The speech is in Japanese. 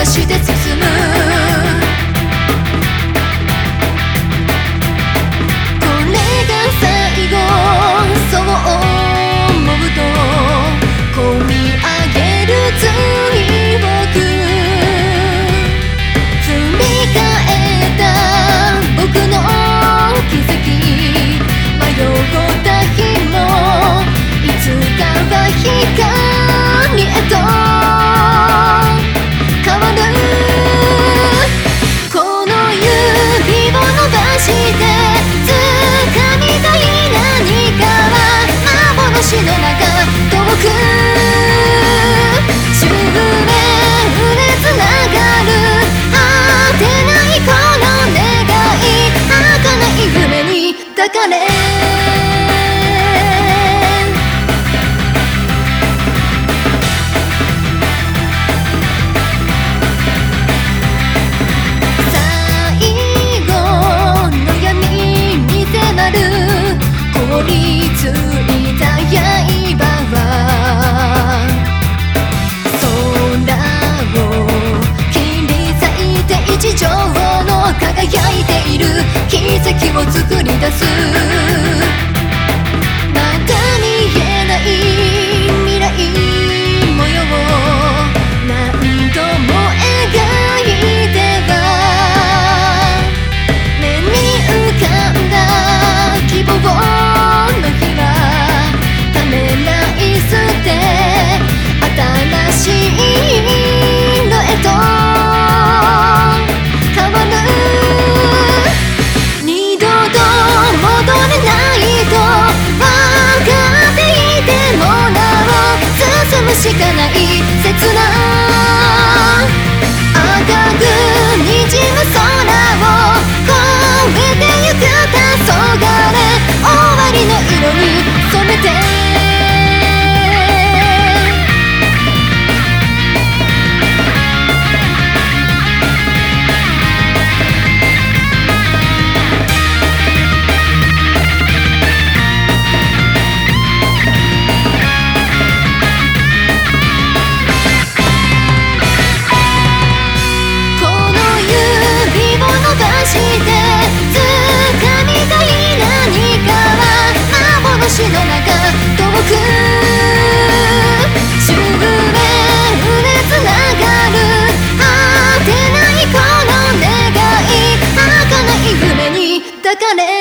らして進む。これが最後、そう思うと込み上げる追憶、積み替えた僕の奇跡、迷った日もいつかは光へと変わる。この指を伸ばして掴みたい何かは幻の中遠く宙へつながる果てないこの願い、儚い夢に抱かれ凍りついた刃は空を切り裂いて一条の輝いている奇跡を作り出す。まだ見えない未来模様を何度も描いては目に浮かんだ希望新しいのへと変わる。二度と戻れないと分かっていてもなお進むしかない切な赤く滲む空を越えてゆく黄昏、終わりの色に染めての中遠く宙へつながる果てないこの願い、儚い夢に抱かれ